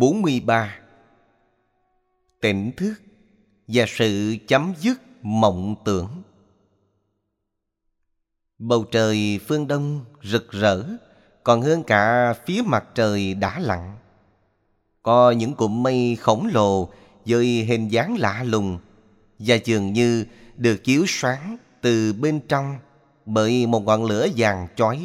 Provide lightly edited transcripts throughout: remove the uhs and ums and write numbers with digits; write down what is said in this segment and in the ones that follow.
43. Tỉnh thức và sự chấm dứt mộng tưởng. Bầu trời phương Đông rực rỡ còn hơn cả phía mặt trời đã lặn. Có những cụm mây khổng lồ với hình dáng lạ lùng và dường như được chiếu sáng từ bên trong bởi một ngọn lửa vàng chói.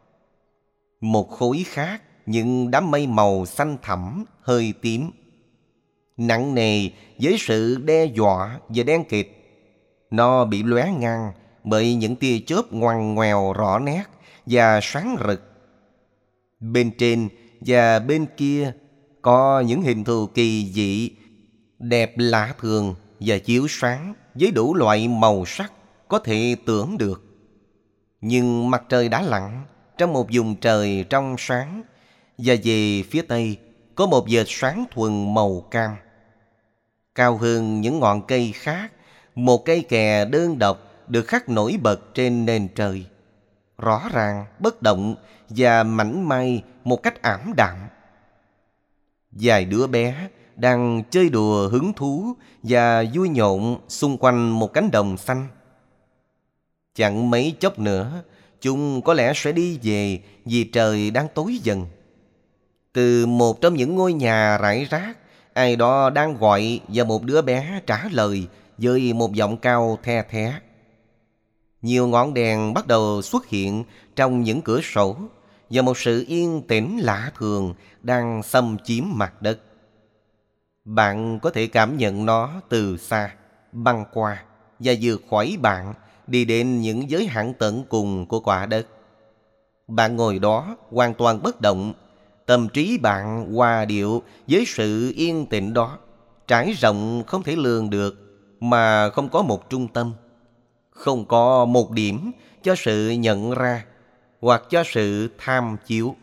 Một khối khác, những đám mây màu xanh thẳm hơi tím, nặng nề với sự đe dọa và đen kịt. Nó bị lóe ngang bởi những tia chớp ngoằn ngoèo rõ nét và sáng rực. Bên trên và bên kia có những hình thù kỳ dị, đẹp lạ thường và chiếu sáng với đủ loại màu sắc có thể tưởng được. Nhưng mặt trời đã lặn trong một vùng trời trong sáng, và về phía tây có một vệt sáng thuần màu cam. Cao hơn những ngọn cây khác, một cây kè đơn độc được khắc nổi bật trên nền trời, rõ ràng, bất động và mảnh mai một cách ảm đạm. Vài đứa bé đang chơi đùa hứng thú và vui nhộn xung quanh một cánh đồng xanh. Chẳng mấy chốc nữa, chúng có lẽ sẽ đi về vì trời đang tối dần. Từ một trong những ngôi nhà rải rác, ai đó đang gọi và một đứa bé trả lời với một giọng cao the thé. Nhiều ngọn đèn bắt đầu xuất hiện trong những cửa sổ và một sự yên tĩnh lạ thường đang xâm chiếm mặt đất. Bạn có thể cảm nhận nó từ xa, băng qua và vượt khỏi bạn đi đến những giới hạn tận cùng của quả đất. Bạn ngồi đó hoàn toàn bất động, tâm trí bạn hòa điệu với sự yên tĩnh đó, trải rộng không thể lường được mà không có một trung tâm, không có một điểm cho sự nhận ra hoặc cho sự tham chiếu.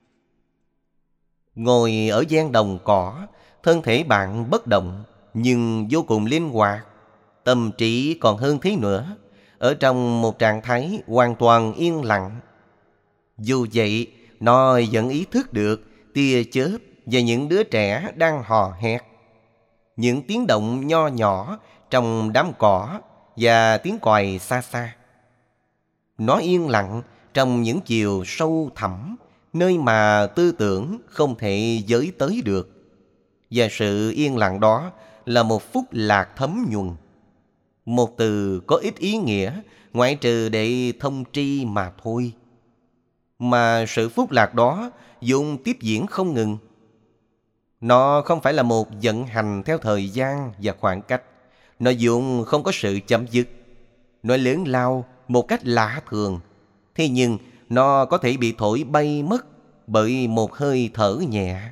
Ngồi ở gian đồng cỏ, thân thể bạn bất động nhưng vô cùng linh hoạt, tâm trí còn hơn thế nữa, ở trong một trạng thái hoàn toàn yên lặng. Dù vậy, nó vẫn ý thức được tia chớp và những đứa trẻ đang hò hét, những tiếng động nho nhỏ trong đám cỏ và tiếng còi xa xa. Nó yên lặng trong những chiều sâu thẳm, nơi mà tư tưởng không thể giới tới được. Và sự yên lặng đó là một phúc lạc thấm nhuần. Một từ có ít ý nghĩa ngoại trừ để thông tri mà thôi. Mà sự phúc lạc đó dùng tiếp diễn không ngừng. Nó không phải là một vận hành theo thời gian và khoảng cách. Nó dùng không có sự chấm dứt. Nó lớn lao một cách lạ thường. Thế nhưng nó có thể bị thổi bay mất bởi một hơi thở nhẹ.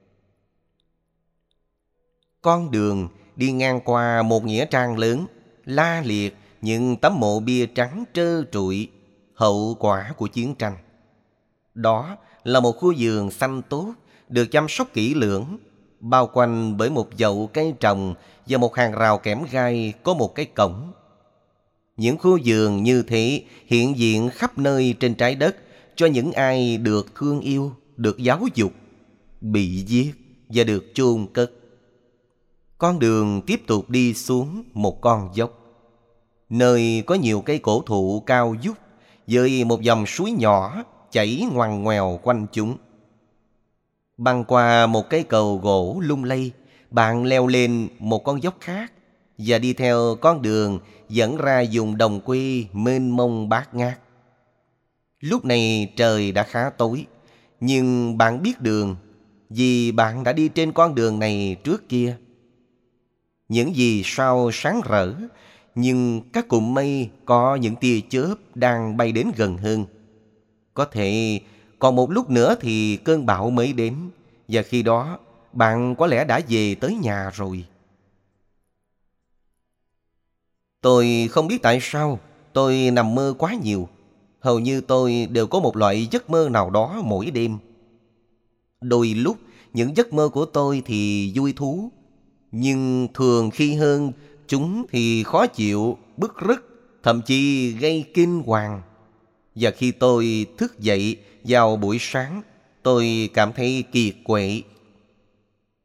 Con đường đi ngang qua một nghĩa trang lớn, la liệt những tấm mộ bia trắng trơ trụi, hậu quả của chiến tranh. Đó là một khu vườn xanh tốt, được chăm sóc kỹ lưỡng, bao quanh bởi một chậu cây trồng và một hàng rào kẽm gai có một cái cổng. Những khu vườn như thế hiện diện khắp nơi trên trái đất cho những ai được thương yêu, được giáo dục, bị giết và được chôn cất. Con đường tiếp tục đi xuống một con dốc, nơi có nhiều cây cổ thụ cao vút với một dòng suối nhỏ chảy ngoằn ngoèo quanh chúng. Băng qua một cây cầu gỗ lung lay, bạn leo lên một con dốc khác và đi theo con đường dẫn ra vùng đồng quê mênh mông bát ngát. Lúc này trời đã khá tối, nhưng bạn biết đường vì bạn đã đi trên con đường này trước kia. Những vì sao sáng rỡ, nhưng các cụm mây có những tia chớp đang bay đến gần hơn. Có thể còn một lúc nữa thì cơn bão mới đến, và khi đó bạn có lẽ đã về tới nhà rồi. Tôi không biết tại sao tôi nằm mơ quá nhiều. Hầu như tôi đều có một loại giấc mơ nào đó mỗi đêm. Đôi lúc những giấc mơ của tôi thì vui thú, nhưng thường khi hơn chúng thì khó chịu, bứt rứt, thậm chí gây kinh hoàng. Và khi tôi thức dậy vào buổi sáng, tôi cảm thấy kiệt quệ.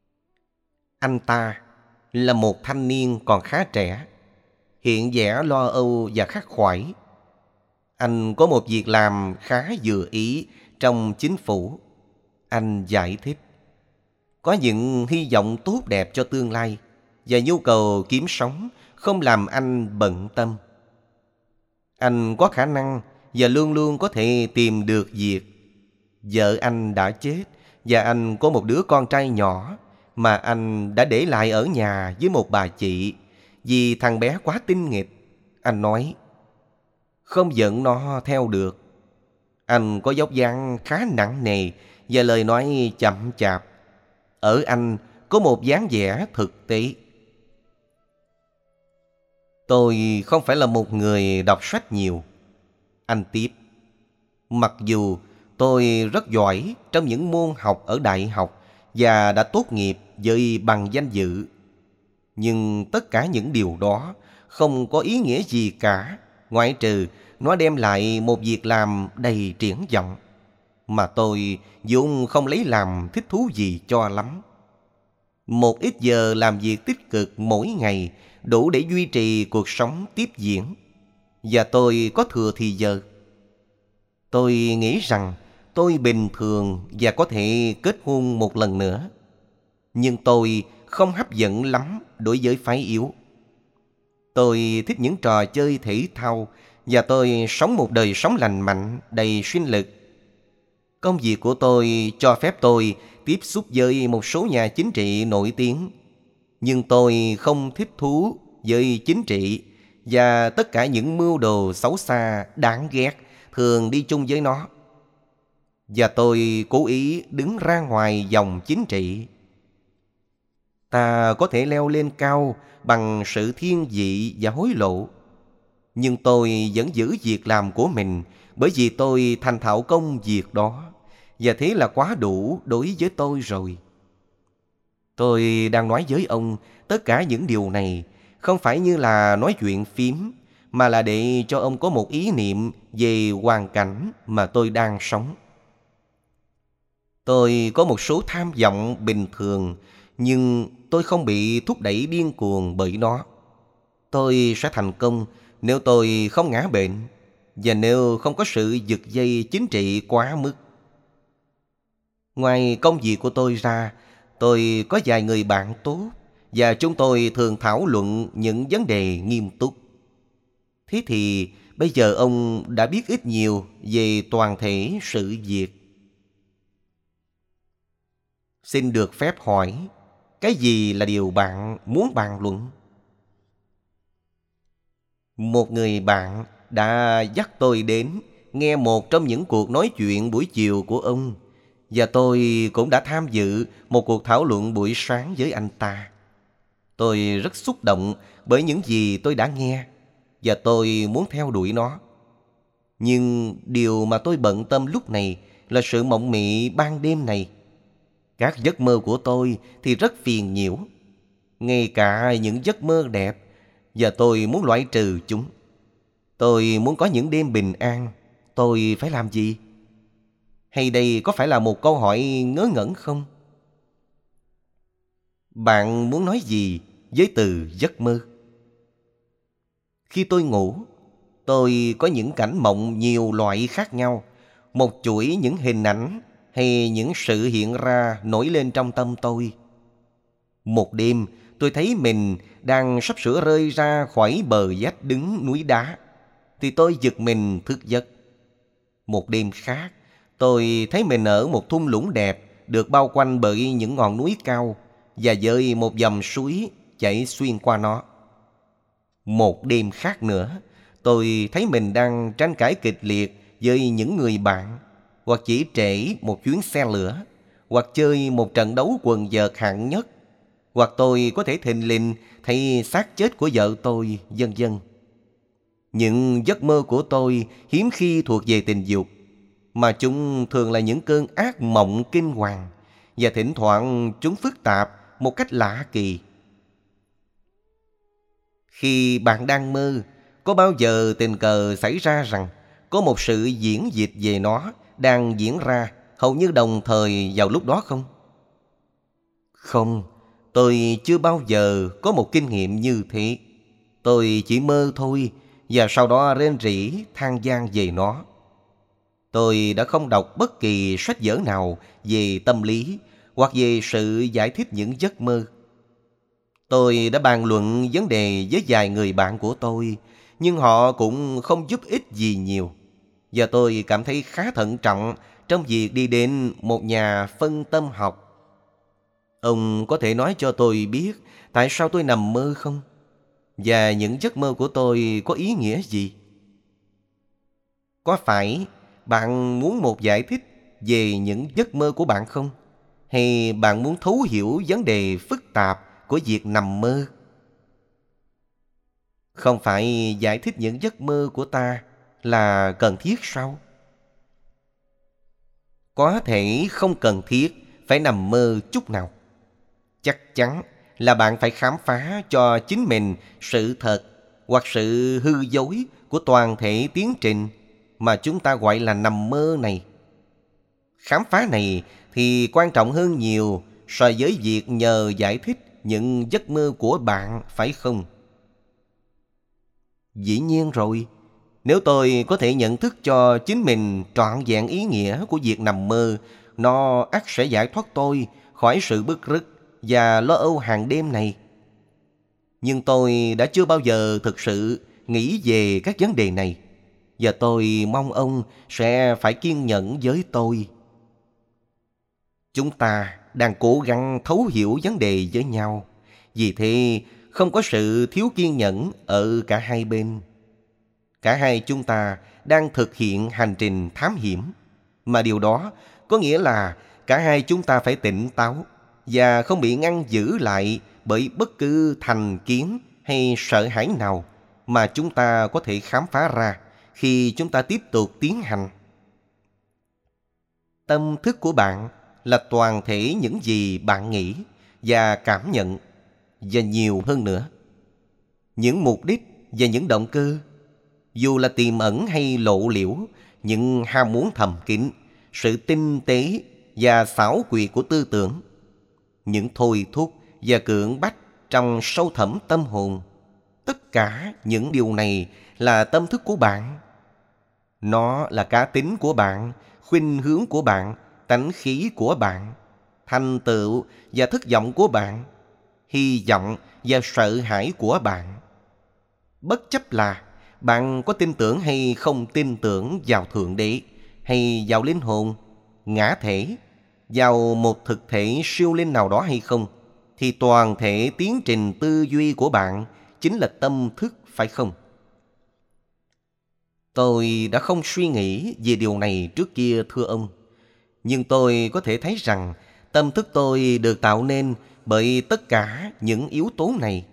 Anh ta là một thanh niên còn khá trẻ, hiện vẻ lo âu và khắc khoải. Anh có một việc làm khá vừa ý trong chính phủ. Anh giải thích, có những hy vọng tốt đẹp cho tương lai và nhu cầu kiếm sống không làm anh bận tâm. Anh có khả năng và luôn luôn có thể tìm được việc. Vợ anh đã chết và anh có một đứa con trai nhỏ mà anh đã để lại ở nhà với một bà chị vì thằng bé quá tinh nghịch. Anh nói, không dẫn nó theo được. Anh có dốc dáng khá nặng nề và lời nói chậm chạp. Ở anh có một dáng vẻ thực tế. Tôi không phải là một người đọc sách nhiều. Anh tiếp, mặc dù tôi rất giỏi trong những môn học ở đại học và đã tốt nghiệp với bằng danh dự, nhưng tất cả những điều đó không có ý nghĩa gì cả, ngoại trừ nó đem lại một việc làm đầy triển vọng mà tôi vốn không lấy làm thích thú gì cho lắm. Một ít giờ làm việc tích cực mỗi ngày đủ để duy trì cuộc sống tiếp diễn, và tôi có thừa thì giờ. Tôi nghĩ rằng tôi bình thường và có thể kết hôn một lần nữa, nhưng tôi không hấp dẫn lắm đối với phái yếu. Tôi thích những trò chơi thể thao và tôi sống một đời sống lành mạnh, đầy sinh lực. Công việc của tôi cho phép tôi tiếp xúc với một số nhà chính trị nổi tiếng, nhưng tôi không thích thú với chính trị và tất cả những mưu đồ xấu xa, đáng ghét thường đi chung với nó. Và tôi cố ý đứng ra ngoài dòng chính trị. Ta có thể leo lên cao bằng sự thiên vị và hối lộ, nhưng tôi vẫn giữ việc làm của mình bởi vì tôi thành thạo công việc đó, và thế là quá đủ đối với tôi rồi. Tôi đang nói với ông tất cả những điều này không phải như là nói chuyện phím, mà là để cho ông có một ý niệm về hoàn cảnh mà tôi đang sống. Tôi có một số tham vọng bình thường, nhưng tôi không bị thúc đẩy điên cuồng bởi nó. Tôi sẽ thành công nếu tôi không ngã bệnh và nếu không có sự giật dây chính trị quá mức. Ngoài công việc của tôi ra, tôi có vài người bạn tốt và chúng tôi thường thảo luận những vấn đề nghiêm túc. Thế thì bây giờ ông đã biết ít nhiều về toàn thể sự việc. Xin được phép hỏi, cái gì là điều bạn muốn bàn luận? Một người bạn đã dắt tôi đến nghe một trong những cuộc nói chuyện buổi chiều của ông, và tôi cũng đã tham dự một cuộc thảo luận buổi sáng với anh ta. Tôi rất xúc động bởi những gì tôi đã nghe, và tôi muốn theo đuổi nó. Nhưng điều mà tôi bận tâm lúc này là sự mộng mị ban đêm này. Các giấc mơ của tôi thì rất phiền nhiễu, ngay cả những giấc mơ đẹp, và tôi muốn loại trừ chúng. Tôi muốn có những đêm bình an. Tôi phải làm gì? Hay đây có phải là một câu hỏi ngớ ngẩn không? Bạn muốn nói gì với từ giấc mơ? Khi tôi ngủ, tôi có những cảnh mộng nhiều loại khác nhau, một chuỗi những hình ảnh hay những sự hiện ra nổi lên trong tâm tôi. Một đêm, tôi thấy mình đang sắp sửa rơi ra khỏi bờ vách đứng núi đá, thì tôi giật mình thức giấc. Một đêm khác, tôi thấy mình ở một thung lũng đẹp được bao quanh bởi những ngọn núi cao và với một dòng suối chảy xuyên qua nó. Một đêm khác nữa, tôi thấy mình đang tranh cãi kịch liệt với những người bạn, hoặc chỉ trễ một chuyến xe lửa, hoặc chơi một trận đấu quần vợt hạng nhất, hoặc tôi có thể thình lình thấy xác chết của vợ tôi, vân vân. Những giấc mơ của tôi hiếm khi thuộc về tình dục, mà chúng thường là những cơn ác mộng kinh hoàng, và thỉnh thoảng chúng phức tạp một cách lạ kỳ. Khi bạn đang mơ, có bao giờ tình cờ xảy ra rằng có một sự diễn dịch về nó đang diễn ra hầu như đồng thời vào lúc đó không? Không, Tôi chưa bao giờ có một kinh nghiệm như thế. Tôi chỉ mơ thôi, và sau đó rên rỉ than van về nó. Tôi đã không đọc bất kỳ sách vở nào về tâm lý hoặc về sự giải thích những giấc mơ. Tôi đã bàn luận vấn đề với vài người bạn của tôi, nhưng họ cũng không giúp ích gì nhiều. Và tôi cảm thấy khá thận trọng trong việc đi đến một nhà phân tâm học. Ông có thể nói cho tôi biết tại sao tôi nằm mơ không? Và những giấc mơ của tôi có ý nghĩa gì? Có phải bạn muốn một giải thích về những giấc mơ của bạn không? Hay bạn muốn thấu hiểu vấn đề phức tạp của việc nằm mơ? Không phải giải thích những giấc mơ của ta là cần thiết sao? Có thể không cần thiết phải nằm mơ chút nào. Chắc chắn là bạn phải khám phá cho chính mình sự thật hoặc sự hư dối của toàn thể tiến trình mà chúng ta gọi là nằm mơ này. Khám phá này thì quan trọng hơn nhiều so với việc nhờ giải thích những giấc mơ của bạn, phải không? Dĩ nhiên rồi, nếu tôi có thể nhận thức cho chính mình trọn vẹn ý nghĩa của việc nằm mơ, nó ắt sẽ giải thoát tôi khỏi sự bứt rứt và lo âu hàng đêm này. Nhưng tôi đã chưa bao giờ thực sự nghĩ về các vấn đề này, và tôi mong ông sẽ phải kiên nhẫn với tôi. Chúng ta đang cố gắng thấu hiểu vấn đề với nhau, vì thế không có sự thiếu kiên nhẫn ở cả hai bên. Cả hai chúng ta đang thực hiện hành trình thám hiểm, mà điều đó có nghĩa là cả hai chúng ta phải tỉnh táo và không bị ngăn giữ lại bởi bất cứ thành kiến hay sợ hãi nào mà chúng ta có thể khám phá ra khi chúng ta tiếp tục tiến hành. Tâm thức của bạn là toàn thể những gì bạn nghĩ và cảm nhận, và nhiều hơn nữa. Những mục đích và những động cơ, dù là tiềm ẩn hay lộ liễu, những ham muốn thầm kín, sự tinh tế và xảo quyệt của tư tưởng, những thôi thúc và cưỡng bách trong sâu thẳm tâm hồn, tất cả những điều này là tâm thức của bạn. Nó là cá tính của bạn, khuynh hướng của bạn, tánh khí của bạn, thành tựu và thất vọng của bạn, hy vọng và sợ hãi của bạn. Bất chấp là bạn có tin tưởng hay không tin tưởng vào Thượng Đế, hay vào linh hồn, ngã thể, vào một thực thể siêu linh nào đó hay không, thì toàn thể tiến trình tư duy của bạn chính là tâm thức, phải không? Tôi đã không suy nghĩ về điều này trước kia, thưa ông. Nhưng tôi có thể thấy rằng tâm thức tôi được tạo nên bởi tất cả những yếu tố này.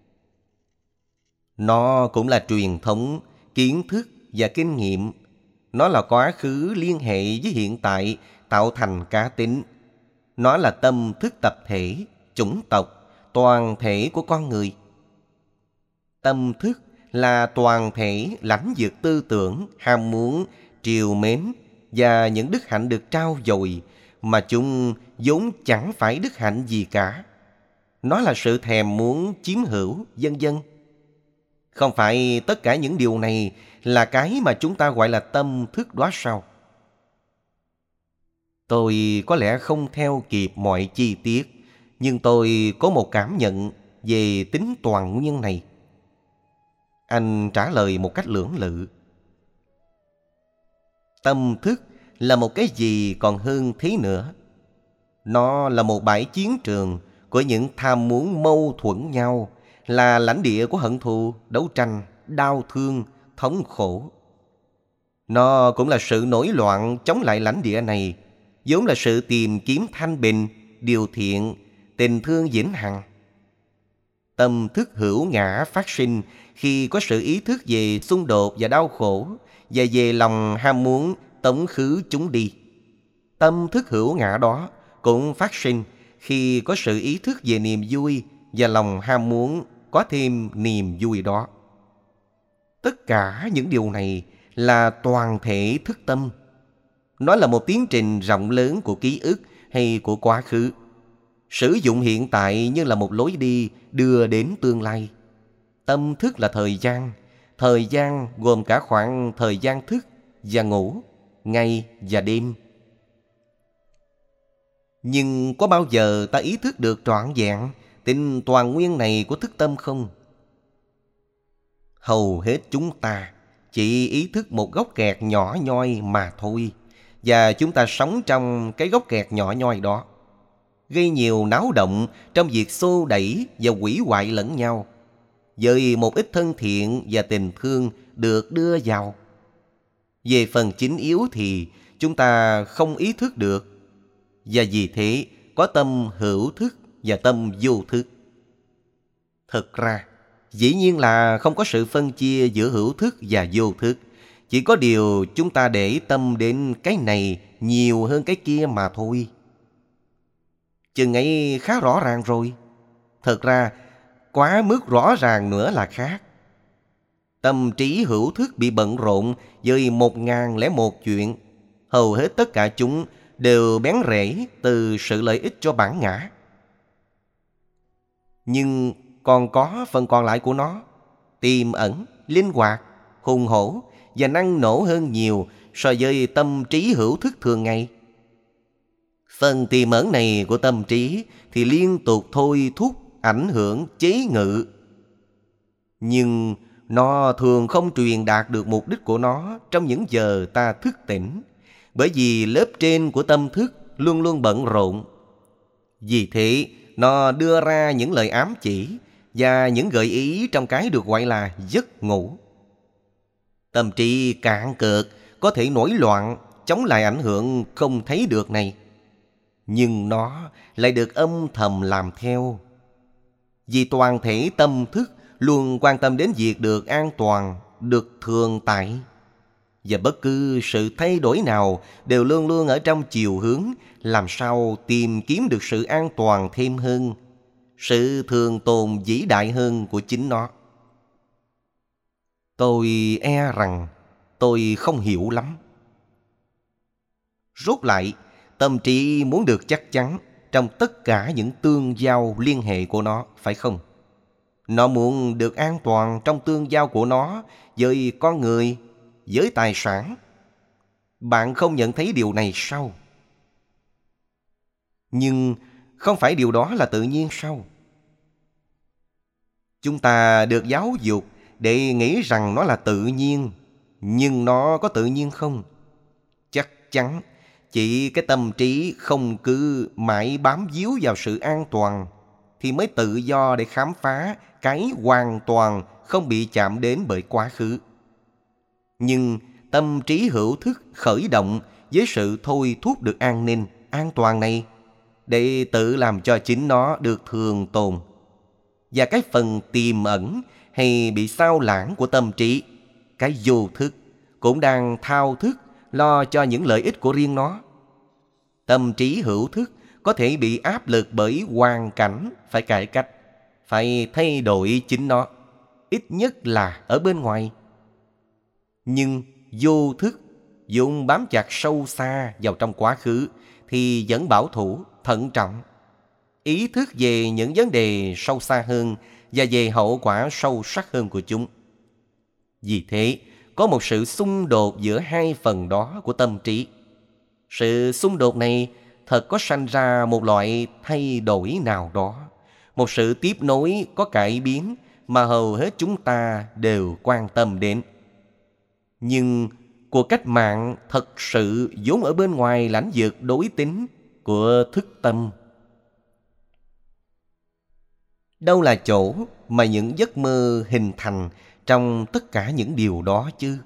Nó cũng là truyền thống, kiến thức và kinh nghiệm. Nó là quá khứ liên hệ với hiện tại tạo thành cá tính. Nó là tâm thức tập thể, chủng tộc, toàn thể của con người. Tâm thức là toàn thể lãnh vực tư tưởng, ham muốn, trìu mến và những đức hạnh được trao dồi mà chúng vốn chẳng phải đức hạnh gì cả. Nó là sự thèm muốn chiếm hữu, vân vân. Không phải tất cả những điều này là cái mà chúng ta gọi là tâm thức đó sao? Tôi có lẽ không theo kịp mọi chi tiết, nhưng tôi có một cảm nhận về tính toàn nguyên này. Anh trả lời một cách lưỡng lự. Tâm thức là một cái gì còn hơn thế nữa. Nó là một bãi chiến trường của những tham muốn mâu thuẫn nhau, là lãnh địa của hận thù, đấu tranh, đau thương, thống khổ. Nó cũng là sự nổi loạn chống lại lãnh địa này, vốn là sự tìm kiếm thanh bình, điều thiện, tình thương vĩnh hằng. Tâm thức hữu ngã phát sinh khi có sự ý thức về xung đột và đau khổ, và về lòng ham muốn tống khứ chúng đi. Tâm thức hữu ngã đó cũng phát sinh khi có sự ý thức về niềm vui và lòng ham muốn có thêm niềm vui đó. Tất cả những điều này là toàn thể thức tâm. Nó là một tiến trình rộng lớn của ký ức hay của quá khứ. Sử dụng hiện tại như là một lối đi đưa đến tương lai. Tâm thức là thời gian gồm cả khoảng thời gian thức và ngủ, ngày và đêm. Nhưng có bao giờ ta ý thức được trọn vẹn tính toàn nguyên này của thức tâm không? Hầu hết chúng ta chỉ ý thức một góc kẹt nhỏ nhoi mà thôi. Và chúng ta sống trong cái góc kẹt nhỏ nhoi đó, gây nhiều náo động trong việc xô đẩy và hủy hoại lẫn nhau, với một ít thân thiện và tình thương được đưa vào. Về phần chính yếu thì chúng ta không ý thức được, và vì thế có tâm hữu thức và tâm vô thức. Thực ra, dĩ nhiên là không có sự phân chia giữa hữu thức và vô thức. Chỉ có điều chúng ta để tâm đến cái này nhiều hơn cái kia mà thôi. Chừng ấy khá rõ ràng rồi. Thật ra, quá mức rõ ràng nữa là khác. Tâm trí hữu thức bị bận rộn với 1001 chuyện. Hầu hết tất cả chúng đều bén rễ từ sự lợi ích cho bản ngã. Nhưng còn có phần còn lại của nó, tiềm ẩn, linh hoạt, hùng hổ và năng nổ hơn nhiều so với tâm trí hữu thức thường ngày. Phần tiềm ẩn này của tâm trí thì liên tục thôi thúc, ảnh hưởng, chế ngự. Nhưng nó thường không truyền đạt được mục đích của nó trong những giờ ta thức tỉnh, bởi vì lớp trên của tâm thức luôn luôn bận rộn. Vì thế, nó đưa ra những lời ám chỉ và những gợi ý trong cái được gọi là giấc ngủ. Tâm trí cạn cợt có thể nổi loạn, chống lại ảnh hưởng không thấy được này. Nhưng nó lại được âm thầm làm theo. Vì toàn thể tâm thức luôn quan tâm đến việc được an toàn, được thường tại. Và bất cứ sự thay đổi nào đều luôn luôn ở trong chiều hướng làm sao tìm kiếm được sự an toàn thêm hơn, sự thường tồn vĩ đại hơn của chính nó. Tôi e rằng tôi không hiểu lắm. Rốt lại, tâm trí muốn được chắc chắn trong tất cả những tương giao liên hệ của nó, phải không? Nó muốn được an toàn trong tương giao của nó với con người, với tài sản. Bạn không nhận thấy điều này sao? Nhưng không phải điều đó là tự nhiên sao? Chúng ta được giáo dục để nghĩ rằng nó là tự nhiên. Nhưng nó có tự nhiên không? Chắc chắn chỉ cái tâm trí không cứ mãi bám víu vào sự an toàn thì mới tự do để khám phá cái hoàn toàn không bị chạm đến bởi quá khứ. Nhưng tâm trí hữu thức khởi động với sự thôi thúc được an ninh, an toàn này để tự làm cho chính nó được thường tồn. Và cái phần tiềm ẩn hay bị sao lãng của tâm trí, cái vô thức, cũng đang thao thức lo cho những lợi ích của riêng nó. Tâm trí hữu thức có thể bị áp lực bởi hoàn cảnh phải cải cách, phải thay đổi chính nó, ít nhất là ở bên ngoài. Nhưng vô thức dùng bám chặt sâu xa vào trong quá khứ thì vẫn bảo thủ, thận trọng, ý thức về những vấn đề sâu xa hơn và về hậu quả sâu sắc hơn của chúng. Vì thế, có một sự xung đột giữa hai phần đó của tâm trí. Sự xung đột này thật có sanh ra một loại thay đổi nào đó, một sự tiếp nối có cải biến mà hầu hết chúng ta đều quan tâm đến. Nhưng cuộc cách mạng thật sự vốn ở bên ngoài lãnh vực đối tính của thức tâm. Đâu là chỗ mà những giấc mơ hình thành trong tất cả những điều đó chứ?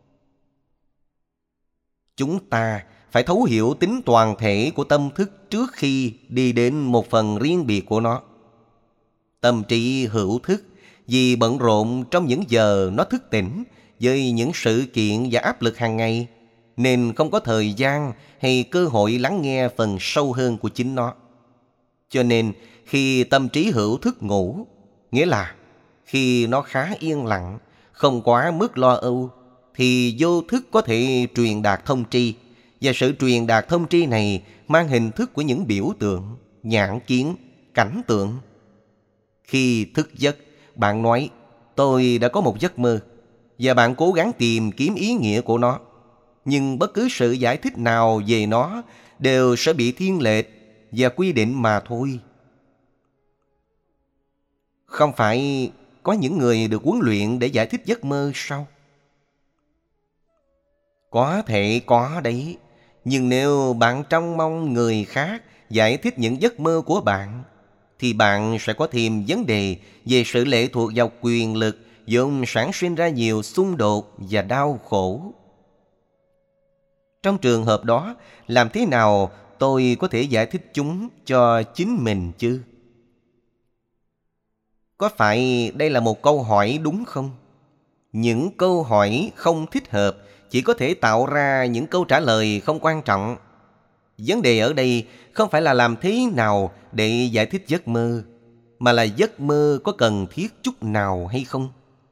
Chúng ta phải thấu hiểu tính toàn thể của tâm thức trước khi đi đến một phần riêng biệt của nó. Tâm trí hữu thức vì bận rộn trong những giờ nó thức tỉnh với những sự kiện và áp lực hàng ngày, nên không có thời gian hay cơ hội lắng nghe phần sâu hơn của chính nó. Cho nên khi tâm trí hữu thức ngủ, nghĩa là khi nó khá yên lặng, không quá mức lo âu, thì vô thức có thể truyền đạt thông tri. Và sự truyền đạt thông tri này mang hình thức của những biểu tượng, nhãn kiến cảnh tượng. Khi thức giấc, bạn nói tôi đã có một giấc mơ, và bạn cố gắng tìm kiếm ý nghĩa của nó. Nhưng bất cứ sự giải thích nào về nó đều sẽ bị thiên lệch và quy định mà thôi. Không phải có những người được huấn luyện để giải thích giấc mơ sao? Có thể có đấy. Nhưng nếu bạn trông mong người khác giải thích những giấc mơ của bạn, thì bạn sẽ có thêm vấn đề về sự lệ thuộc vào quyền lực, vốn sản sinh ra nhiều xung đột và đau khổ. Trong trường hợp đó, làm thế nào tôi có thể giải thích chúng cho chính mình chứ? Có phải đây là một câu hỏi đúng không? Những câu hỏi không thích hợp chỉ có thể tạo ra những câu trả lời không quan trọng. Vấn đề ở đây không phải là làm thế nào để giải thích giấc mơ, mà là giấc mơ có cần thiết chút nào hay không?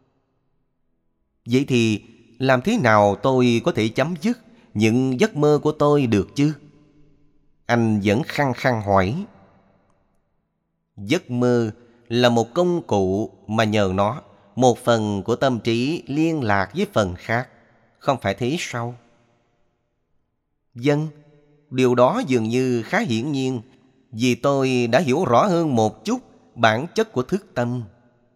Vậy thì làm thế nào tôi có thể chấm dứt những giấc mơ của tôi được chứ? Anh vẫn khăng khăng hỏi. Giấc mơ là một công cụ mà nhờ nó, một phần của tâm trí liên lạc với phần khác. Không phải thế sao? Vâng, điều đó dường như khá hiển nhiên, vì tôi đã hiểu rõ hơn một chút bản chất của thức tâm.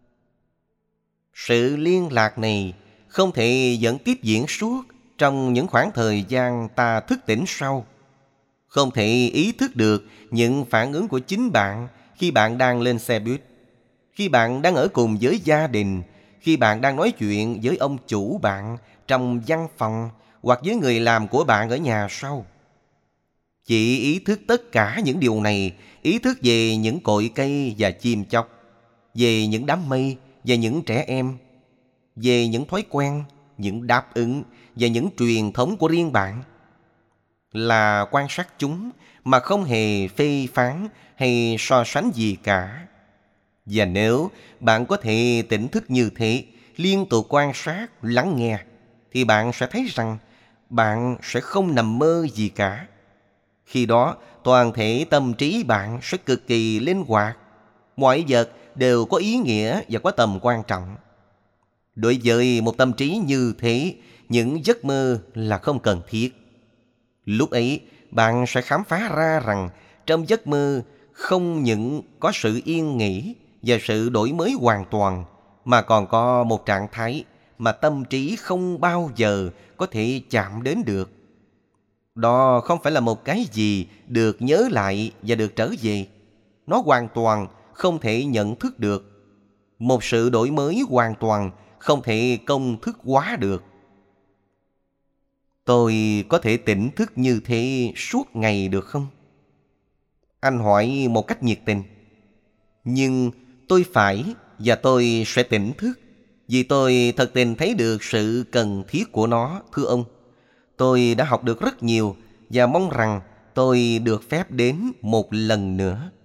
Sự liên lạc này không thể vẫn tiếp diễn suốt trong những khoảng thời gian ta thức tỉnh sau. Không thể ý thức được những phản ứng của chính bạn khi bạn đang lên xe buýt, khi bạn đang ở cùng với gia đình, khi bạn đang nói chuyện với ông chủ bạn trong văn phòng, hoặc với người làm của bạn ở nhà sau. Chỉ ý thức tất cả những điều này, ý thức về những cội cây và chim chóc, về những đám mây và những trẻ em, về những thói quen, những đáp ứng và những truyền thống của riêng bạn, là quan sát chúng mà không hề phê phán hay so sánh gì cả. Và nếu bạn có thể tỉnh thức như thế, liên tục quan sát, lắng nghe, thì bạn sẽ thấy rằng bạn sẽ không nằm mơ gì cả. Khi đó, toàn thể tâm trí bạn sẽ cực kỳ linh hoạt. Mọi vật đều có ý nghĩa và có tầm quan trọng. Đối với một tâm trí như thế, những giấc mơ là không cần thiết. Lúc ấy, bạn sẽ khám phá ra rằng trong giấc mơ không những có sự yên nghỉ và sự đổi mới hoàn toàn, mà còn có một trạng thái mà tâm trí không bao giờ có thể chạm đến được. Đó không phải là một cái gì được nhớ lại và được trở về. Nó hoàn toàn không thể nhận thức được. Một sự đổi mới hoàn toàn không thể công thức hóa được. Tôi có thể tỉnh thức như thế suốt ngày được không? Anh hỏi một cách nhiệt tình. Nhưng tôi phải và tôi sẽ tỉnh thức, vì tôi thật tình thấy được sự cần thiết của nó, thưa ông. Tôi đã học được rất nhiều và mong rằng tôi được phép đến một lần nữa.